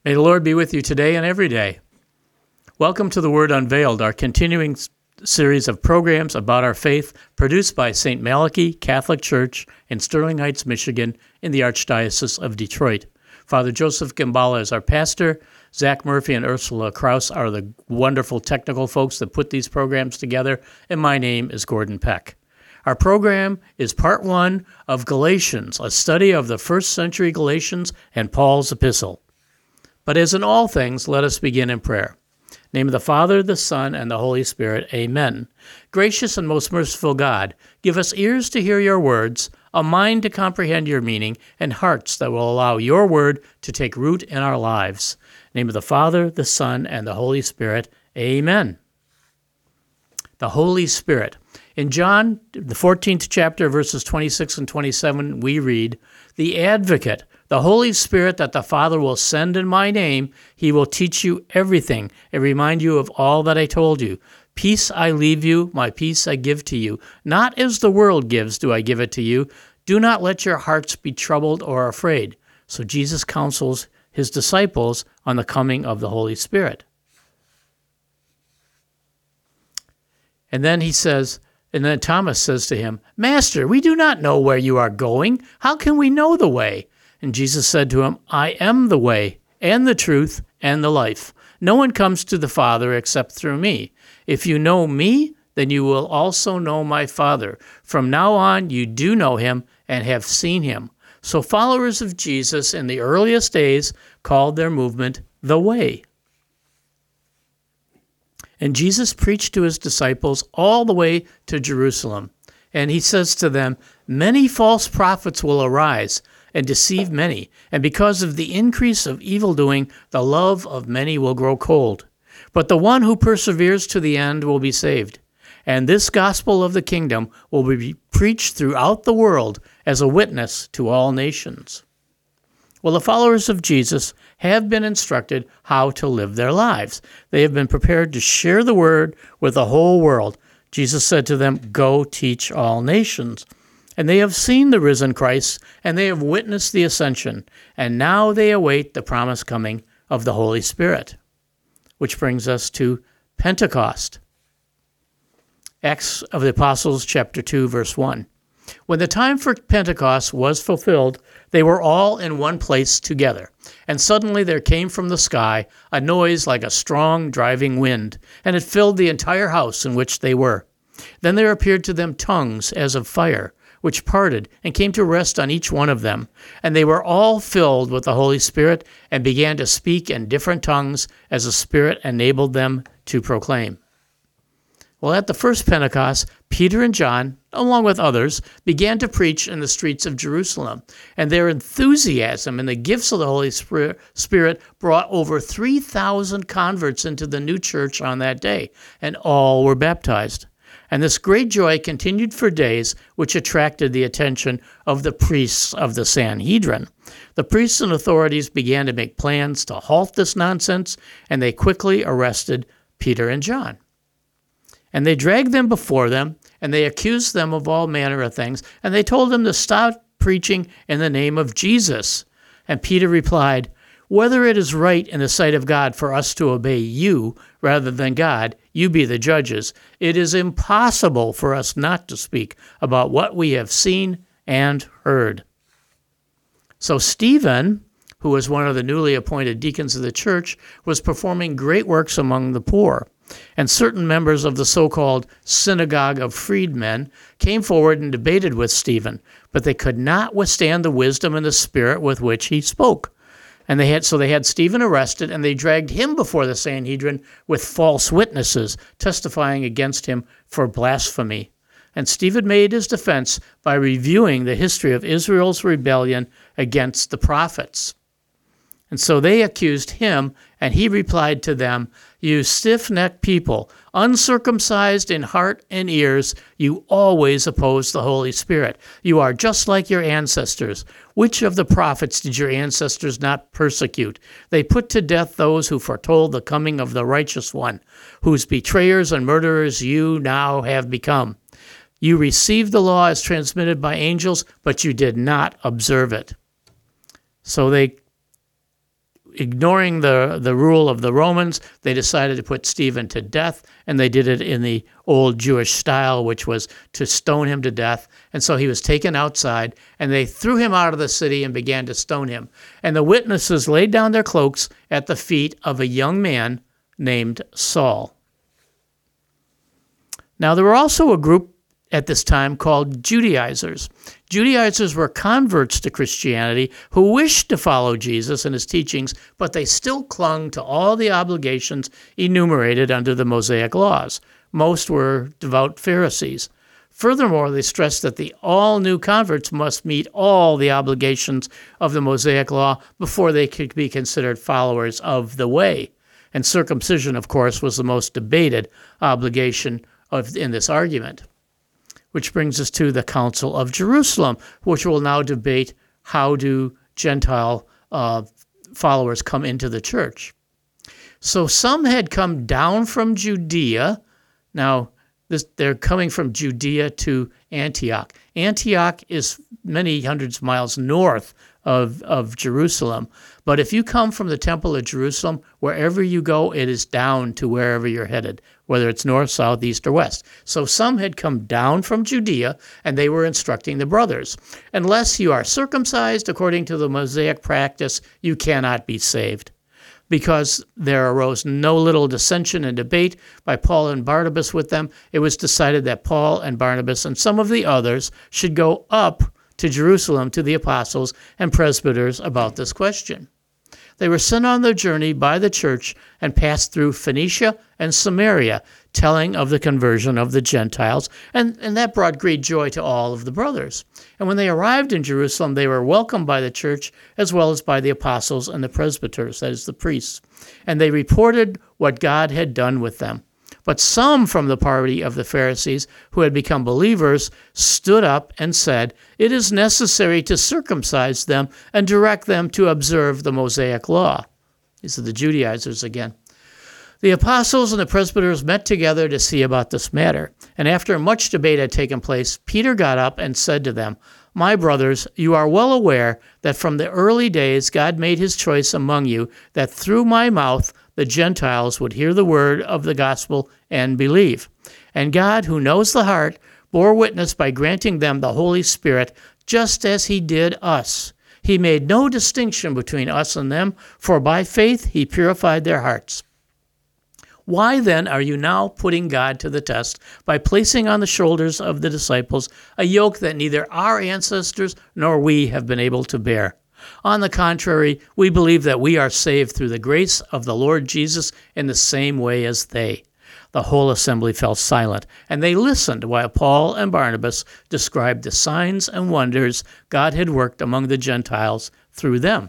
May the Lord be with you today and every day. Welcome to The Word Unveiled, our continuing series of programs about our faith produced by St. Malachy Catholic Church in Sterling Heights, Michigan, in the Archdiocese of Detroit. Father Joseph Gambala is our pastor. Zach Murphy and Ursula Kraus are the wonderful technical folks that put these programs together, and my name is Gordon Peck. Our program is part one of Galatians, a study of the first century Galatians and Paul's epistle. But as in all things, let us begin in prayer. In the name of the Father, the Son, and the Holy Spirit, amen. Gracious and most merciful God, give us ears to hear your words, a mind to comprehend your meaning, and hearts that will allow your word to take root in our lives. In the name of the Father, the Son, and the Holy Spirit, amen. The Holy Spirit. In John, the 14th chapter, verses 26 and 27, we read, "The Advocate, the Holy Spirit that the Father will send in my name, he will teach you everything and remind you of all that I told you. Peace I leave you, my peace I give to you. Not as the world gives do I give it to you. Do not let your hearts be troubled or afraid." So Jesus counsels his disciples on the coming of the Holy Spirit. And then Thomas says to him, "Master, we do not know where you are going. How can we know the way?" And Jesus said to him, "I am the way and the truth and the life. No one comes to the Father except through me. If you know me, then you will also know my Father. From now on, you do know him and have seen him." So followers of Jesus in the earliest days called their movement the Way. And Jesus preached to his disciples all the way to Jerusalem. And he says to them, "Many false prophets will arise and deceive many, and because of the increase of evildoing, the love of many will grow cold. But the one who perseveres to the end will be saved. And this gospel of the kingdom will be preached throughout the world as a witness to all nations." Well, the followers of Jesus have been instructed how to live their lives. They have been prepared to share the word with the whole world. Jesus said to them, "Go teach all nations." And they have seen the risen Christ, and they have witnessed the ascension, and now they await the promised coming of the Holy Spirit. Which brings us to Pentecost. Acts of the Apostles, chapter 2, verse 1. When the time for Pentecost was fulfilled, they were all in one place together. And suddenly there came from the sky a noise like a strong driving wind, and it filled the entire house in which they were. Then there appeared to them tongues as of fire, which parted and came to rest on each one of them. And they were all filled with the Holy Spirit and began to speak in different tongues as the Spirit enabled them to proclaim. Well, at the first Pentecost, Peter and John, along with others, began to preach in the streets of Jerusalem. And their enthusiasm and the gifts of the Holy Spirit brought over 3,000 converts into the new church on that day, and all were baptized. And this great joy continued for days, which attracted the attention of the priests of the Sanhedrin. The priests and authorities began to make plans to halt this nonsense, and they quickly arrested Peter and John. And they dragged them before them, and they accused them of all manner of things, and they told them to stop preaching in the name of Jesus. And Peter replied, "Whether it is right in the sight of God for us to obey you rather than God, you be the judges. It is impossible for us not to speak about what we have seen and heard." So Stephen, who was one of the newly appointed deacons of the church, was performing great works among the poor. And certain members of the so-called Synagogue of Freedmen came forward and debated with Stephen, but they could not withstand the wisdom and the spirit with which he spoke. And they had Stephen arrested, and they dragged him before the Sanhedrin with false witnesses, testifying against him for blasphemy. And Stephen made his defense by reviewing the history of Israel's rebellion against the prophets. And so they accused him, and he replied to them, "You stiff-necked people, uncircumcised in heart and ears, you always oppose the Holy Spirit. You are just like your ancestors. Which of the prophets did your ancestors not persecute? They put to death those who foretold the coming of the righteous one, whose betrayers and murderers you now have become. You received the law as transmitted by angels, but you did not observe it." So ignoring the rule of the Romans, they decided to put Stephen to death, and they did it in the old Jewish style, which was to stone him to death. And so he was taken outside, and they threw him out of the city and began to stone him. And the witnesses laid down their cloaks at the feet of a young man named Saul. Now, there were also a group at this time called Judaizers. Judaizers were converts to Christianity who wished to follow Jesus and his teachings, but they still clung to all the obligations enumerated under the Mosaic laws. Most were devout Pharisees. Furthermore, they stressed that the all-new converts must meet all the obligations of the Mosaic law before they could be considered followers of the way. And circumcision, of course, was the most debated obligation in this argument. Which brings us to the Council of Jerusalem, which will now debate how do Gentile followers come into the church. So some had come down from Judea. Now, they're coming from Judea to Antioch. Antioch is many hundreds of miles north of Jerusalem. But if you come from the Temple of Jerusalem, wherever you go, it is down to wherever you're headed, whether it's north, south, east, or west. So some had come down from Judea, and they were instructing the brothers. Unless you are circumcised according to the Mosaic practice, you cannot be saved. Because there arose no little dissension and debate by Paul and Barnabas with them, it was decided that Paul and Barnabas and some of the others should go up to Jerusalem to the apostles and presbyters about this question. They were sent on their journey by the church and passed through Phoenicia and Samaria, telling of the conversion of the Gentiles, and that brought great joy to all of the brothers. And when they arrived in Jerusalem, they were welcomed by the church as well as by the apostles and the presbyters, that is, the priests. And they reported what God had done with them. But some from the party of the Pharisees who had become believers stood up and said, "It is necessary to circumcise them and direct them to observe the Mosaic law." These are the Judaizers again. The apostles and the presbyters met together to see about this matter. And after much debate had taken place, Peter got up and said to them, "My brothers, you are well aware that from the early days God made his choice among you, that through my mouth the Gentiles would hear the word of the gospel and believe. And God, who knows the heart, bore witness by granting them the Holy Spirit, just as he did us. He made no distinction between us and them, for by faith he purified their hearts. Why then are you now putting God to the test by placing on the shoulders of the disciples a yoke that neither our ancestors nor we have been able to bear? On the contrary, we believe that we are saved through the grace of the Lord Jesus in the same way as they." The whole assembly fell silent, and they listened while Paul and Barnabas described the signs and wonders God had worked among the Gentiles through them.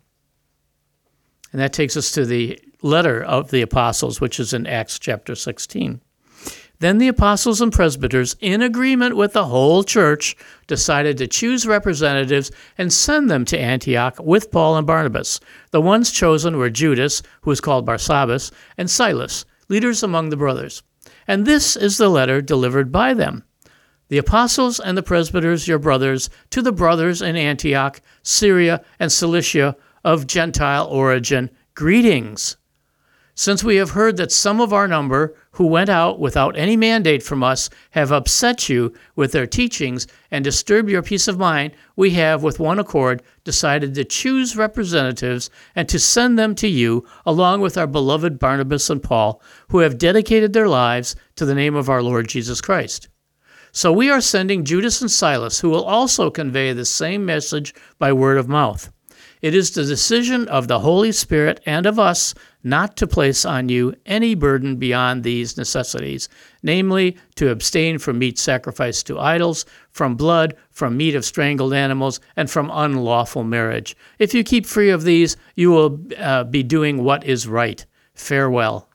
And that takes us to the letter of the apostles, which is in Acts chapter 16. Then the apostles and presbyters, in agreement with the whole church, decided to choose representatives and send them to Antioch with Paul and Barnabas. The ones chosen were Judas, who was called Barsabbas, and Silas, leaders among the brothers. And this is the letter delivered by them. The apostles and the presbyters, your brothers, to the brothers in Antioch, Syria, and Cilicia of Gentile origin, greetings. Since we have heard that some of our number, who went out without any mandate from us, have upset you with their teachings and disturbed your peace of mind, we have, with one accord, decided to choose representatives and to send them to you, along with our beloved Barnabas and Paul, who have dedicated their lives to the name of our Lord Jesus Christ. So we are sending Judas and Silas, who will also convey the same message by word of mouth. It is the decision of the Holy Spirit and of us not to place on you any burden beyond these necessities, namely, to abstain from meat sacrificed to idols, from blood, from meat of strangled animals, and from unlawful marriage. If you keep free of these, you will be doing what is right. Farewell.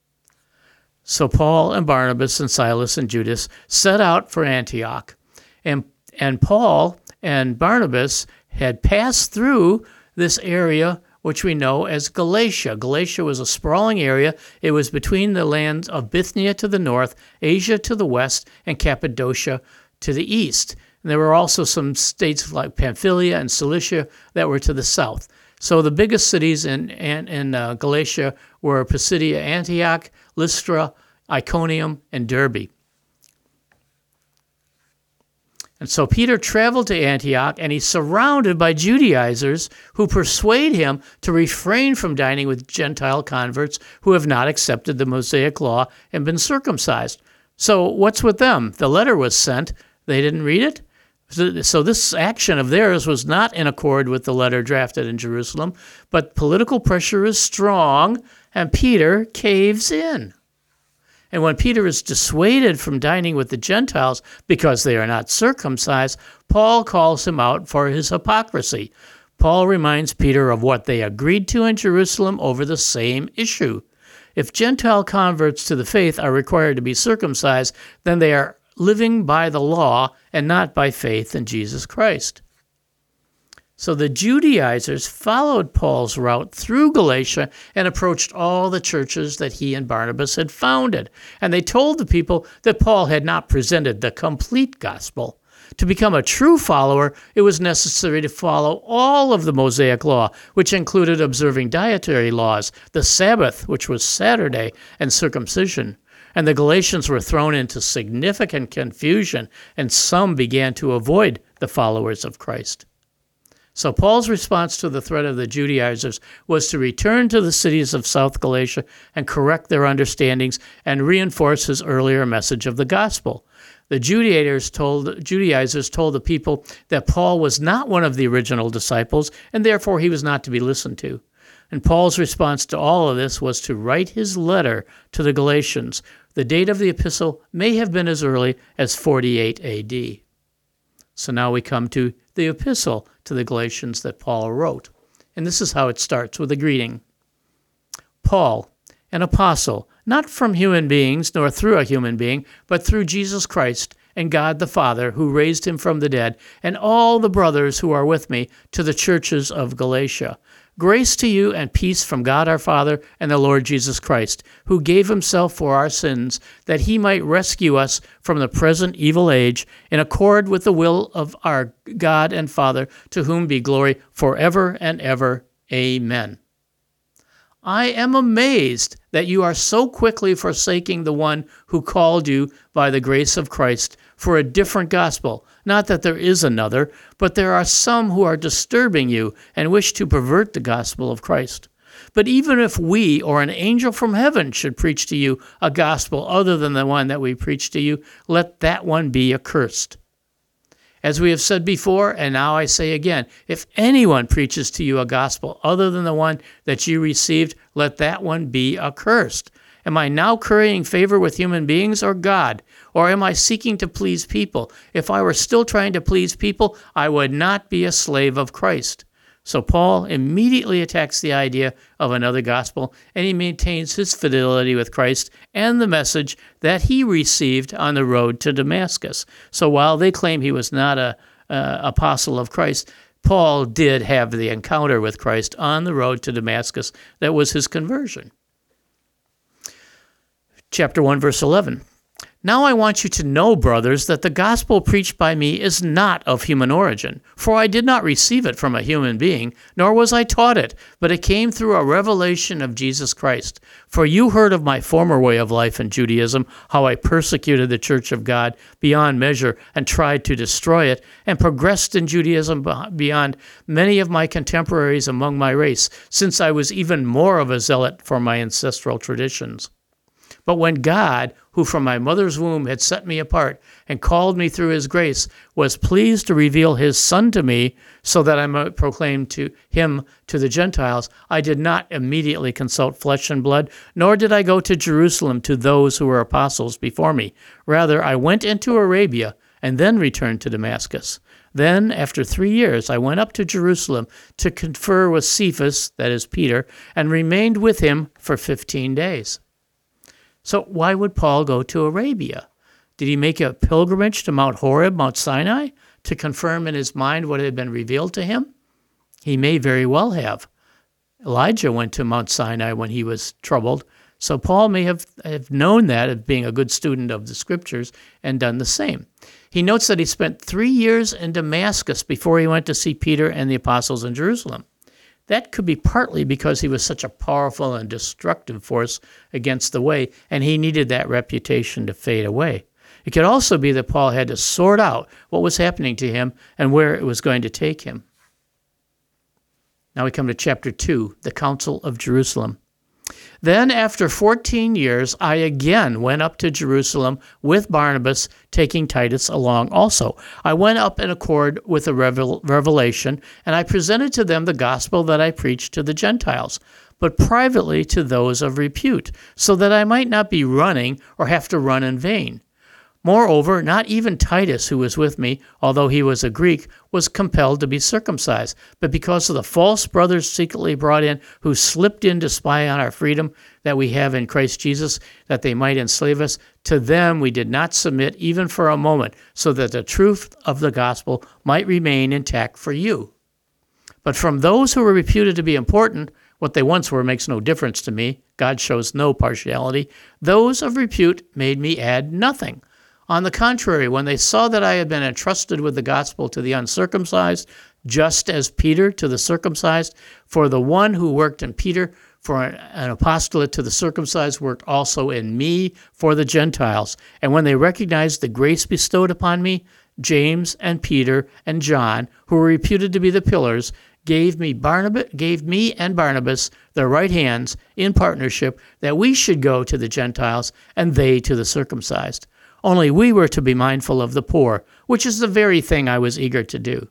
So Paul and Barnabas and Silas and Judas set out for Antioch. And Paul and Barnabas had passed through this area which we know as Galatia. Galatia was a sprawling area. It was between the lands of Bithynia to the north, Asia to the west, and Cappadocia to the east. And there were also some states like Pamphylia and Cilicia that were to the south. So the biggest cities in Galatia were Pisidia, Antioch, Lystra, Iconium, and Derbe. And so Peter traveled to Antioch, and he's surrounded by Judaizers who persuade him to refrain from dining with Gentile converts who have not accepted the Mosaic law and been circumcised. So what's with them? The letter was sent. They didn't read it? So this action of theirs was not in accord with the letter drafted in Jerusalem, but political pressure is strong, and Peter caves in. And when Peter is dissuaded from dining with the Gentiles because they are not circumcised, Paul calls him out for his hypocrisy. Paul reminds Peter of what they agreed to in Jerusalem over the same issue. If Gentile converts to the faith are required to be circumcised, then they are living by the law and not by faith in Jesus Christ. So the Judaizers followed Paul's route through Galatia and approached all the churches that he and Barnabas had founded. And they told the people that Paul had not presented the complete gospel. To become a true follower, it was necessary to follow all of the Mosaic law, which included observing dietary laws, the Sabbath, which was Saturday, and circumcision. And the Galatians were thrown into significant confusion, and some began to avoid the followers of Christ. So Paul's response to the threat of the Judaizers was to return to the cities of South Galatia and correct their understandings and reinforce his earlier message of the gospel. The Judaizers told the people that Paul was not one of the original disciples, and therefore he was not to be listened to. And Paul's response to all of this was to write his letter to the Galatians. The date of the epistle may have been as early as 48 AD. So now we come to the epistle to the Galatians that Paul wrote. And this is how it starts, with a greeting. Paul, an apostle, not from human beings, nor through a human being, but through Jesus Christ and God the Father, who raised him from the dead, and all the brothers who are with me, to the churches of Galatia. Grace to you and peace from God our Father and the Lord Jesus Christ, who gave himself for our sins, that he might rescue us from the present evil age, in accord with the will of our God and Father, to whom be glory forever and ever. Amen. I am amazed that you are so quickly forsaking the one who called you by the grace of Christ for a different gospel. Not that there is another, but there are some who are disturbing you and wish to pervert the gospel of Christ. But even if we or an angel from heaven should preach to you a gospel other than the one that we preach to you, let that one be accursed. As we have said before, and now I say again, if anyone preaches to you a gospel other than the one that you received, let that one be accursed. Am I now currying favor with human beings or God? Or am I seeking to please people? If I were still trying to please people, I would not be a slave of Christ. So Paul immediately attacks the idea of another gospel, and he maintains his fidelity with Christ and the message that he received on the road to Damascus. So while they claim he was not an apostle of Christ, Paul did have the encounter with Christ on the road to Damascus. That was his conversion. Chapter 1, verse 11. Now I want you to know, brothers, that the gospel preached by me is not of human origin, for I did not receive it from a human being, nor was I taught it, but it came through a revelation of Jesus Christ. For you heard of my former way of life in Judaism, how I persecuted the church of God beyond measure and tried to destroy it, and progressed in Judaism beyond many of my contemporaries among my race, since I was even more of a zealot for my ancestral traditions. But when God, who from my mother's womb had set me apart and called me through his grace, was pleased to reveal his Son to me so that I might proclaim him to the Gentiles, I did not immediately consult flesh and blood, nor did I go to Jerusalem to those who were apostles before me. Rather, I went into Arabia and then returned to Damascus. Then, after 3 years, I went up to Jerusalem to confer with Cephas, that is Peter, and remained with him for 15 days. So why would Paul go to Arabia? Did he make a pilgrimage to Mount Horeb, Mount Sinai, to confirm in his mind what had been revealed to him? He may very well have. Elijah went to Mount Sinai when he was troubled, so Paul may have known that, of being a good student of the Scriptures, and done the same. He notes that he spent 3 years in Damascus before he went to see Peter and the apostles in Jerusalem. That could be partly because he was such a powerful and destructive force against the way, and he needed that reputation to fade away. It could also be that Paul had to sort out what was happening to him and where it was going to take him. Now we come to chapter 2, the Council of Jerusalem. Then, after 14 years, I again went up to Jerusalem with Barnabas, taking Titus along also. I went up in accord with the revelation, and I presented to them the gospel that I preached to the Gentiles, but privately to those of repute, so that I might not be running or have to run in vain. Moreover, not even Titus, who was with me, although he was a Greek, was compelled to be circumcised. But because of the false brothers secretly brought in, who slipped in to spy on our freedom that we have in Christ Jesus, that they might enslave us, to them we did not submit even for a moment, so that the truth of the gospel might remain intact for you. But from those who were reputed to be important, what they once were makes no difference to me. God shows no partiality. Those of repute made me add nothing. On the contrary, when they saw that I had been entrusted with the gospel to the uncircumcised, just as Peter to the circumcised, for the one who worked in Peter for an apostolate to the circumcised worked also in me for the Gentiles. And when they recognized the grace bestowed upon me, James and Peter and John, who were reputed to be the pillars, gave me and Barnabas their right hands in partnership, that we should go to the Gentiles and they to the circumcised. Only we were to be mindful of the poor, which is the very thing I was eager to do.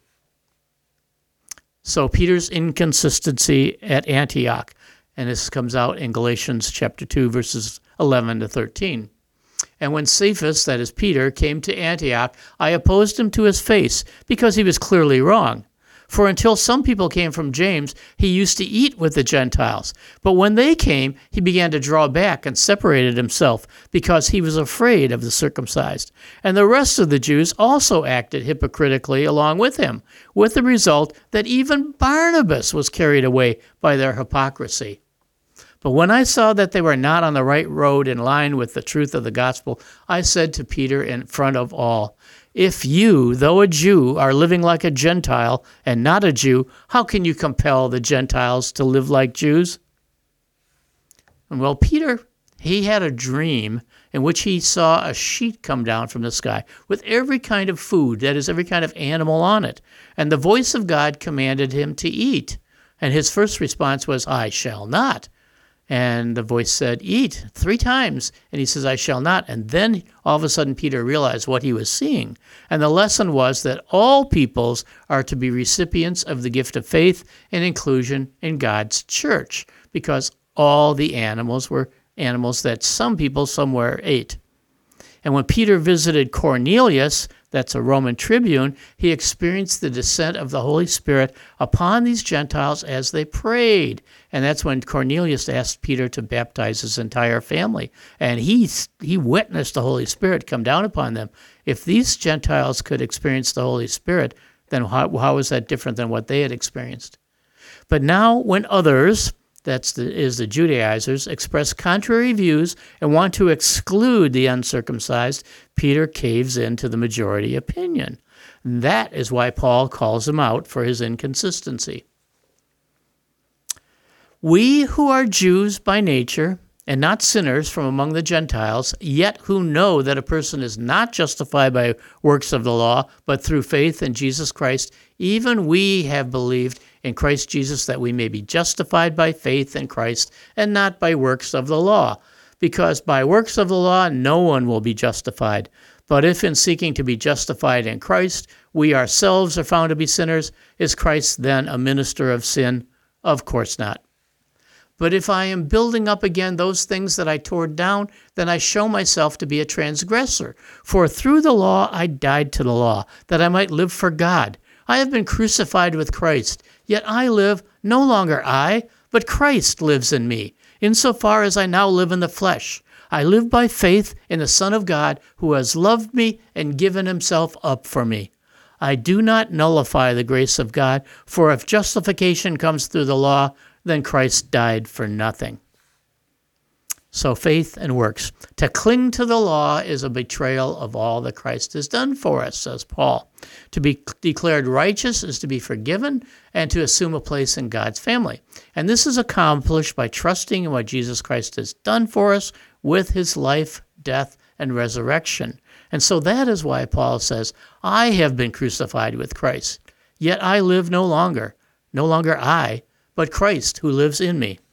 So Peter's inconsistency at Antioch, and this comes out in Galatians chapter 2, verses 11 to 13. And when Cephas, that is Peter, came to Antioch, I opposed him to his face, because he was clearly wrong. For until some people came from James, he used to eat with the Gentiles. But when they came, he began to draw back and separated himself, because he was afraid of the circumcised. And the rest of the Jews also acted hypocritically along with him, with the result that even Barnabas was carried away by their hypocrisy. But when I saw that they were not on the right road in line with the truth of the gospel, I said to Peter in front of all, if you, though a Jew, are living like a Gentile and not a Jew, how can you compel the Gentiles to live like Jews? And well, Peter, he had a dream in which he saw a sheet come down from the sky with every kind of food, that is, every kind of animal on it. And the voice of God commanded him to eat. And his first response was, I shall not. And the voice said, eat 3 times. And he says, I shall not. And then all of a sudden Peter realized what he was seeing. And the lesson was that all peoples are to be recipients of the gift of faith and inclusion in God's church, because all the animals were animals that some people somewhere ate. And when Peter visited Cornelius, that's a Roman tribune, he experienced the descent of the Holy Spirit upon these Gentiles as they prayed. And that's when Cornelius asked Peter to baptize his entire family. And he witnessed the Holy Spirit come down upon them. If these Gentiles could experience the Holy Spirit, then how is that different than what they had experienced? But now when others, the Judaizers, express contrary views and want to exclude the uncircumcised, Peter caves into the majority opinion. That is why Paul calls him out for his inconsistency. We who are Jews by nature, and not sinners from among the Gentiles, yet who know that a person is not justified by works of the law, but through faith in Jesus Christ, even we have believed in Christ Jesus, that we may be justified by faith in Christ and not by works of the law. Because by works of the law no one will be justified. But if in seeking to be justified in Christ, we ourselves are found to be sinners, is Christ then a minister of sin? Of course not. But if I am building up again those things that I tore down, then I show myself to be a transgressor. For through the law I died to the law, that I might live for God. I have been crucified with Christ, yet I live, no longer I, but Christ lives in me. Insofar as I now live in the flesh, I live by faith in the Son of God, who has loved me and given himself up for me. I do not nullify the grace of God, for if justification comes through the law, then Christ died for nothing. So faith and works. To cling to the law is a betrayal of all that Christ has done for us, says Paul. To be declared righteous is to be forgiven and to assume a place in God's family. And this is accomplished by trusting in what Jesus Christ has done for us with his life, death, and resurrection. And so that is why Paul says, I have been crucified with Christ, yet I live no longer I, but Christ who lives in me.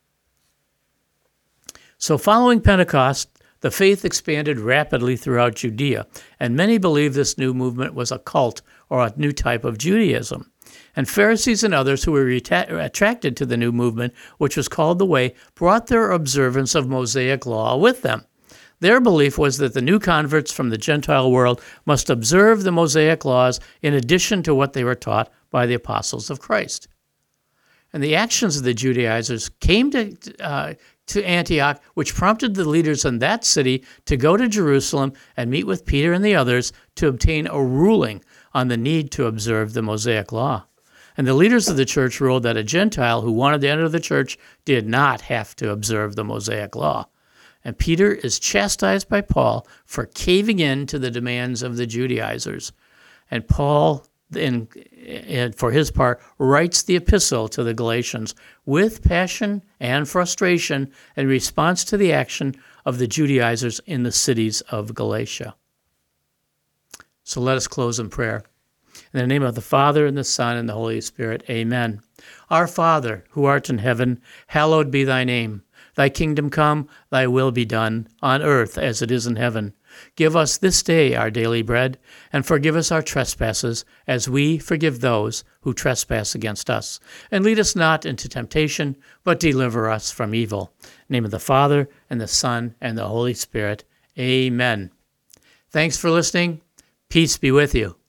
So following Pentecost, the faith expanded rapidly throughout Judea, and many believed this new movement was a cult or a new type of Judaism. And Pharisees and others who were attracted to the new movement, which was called the Way, brought their observance of Mosaic law with them. Their belief was that the new converts from the Gentile world must observe the Mosaic laws in addition to what they were taught by the apostles of Christ. And the actions of the Judaizers came to Antioch, which prompted the leaders in that city to go to Jerusalem and meet with Peter and the others to obtain a ruling on the need to observe the Mosaic law. And the leaders of the church ruled that a Gentile who wanted to enter the church did not have to observe the Mosaic law. And Peter is chastised by Paul for caving in to the demands of the Judaizers. And Paul, for his part, writes the epistle to the Galatians with passion and frustration in response to the action of the Judaizers in the cities of Galatia. So let us close in prayer. In the name of the Father, and the Son, and the Holy Spirit, amen. Our Father, who art in heaven, hallowed be thy name. Thy kingdom come, thy will be done, on earth as it is in heaven. Give us this day our daily bread, and forgive us our trespasses, as we forgive those who trespass against us. And lead us not into temptation, but deliver us from evil. In the name of the Father, and the Son, and the Holy Spirit, amen. Thanks for listening. Peace be with you.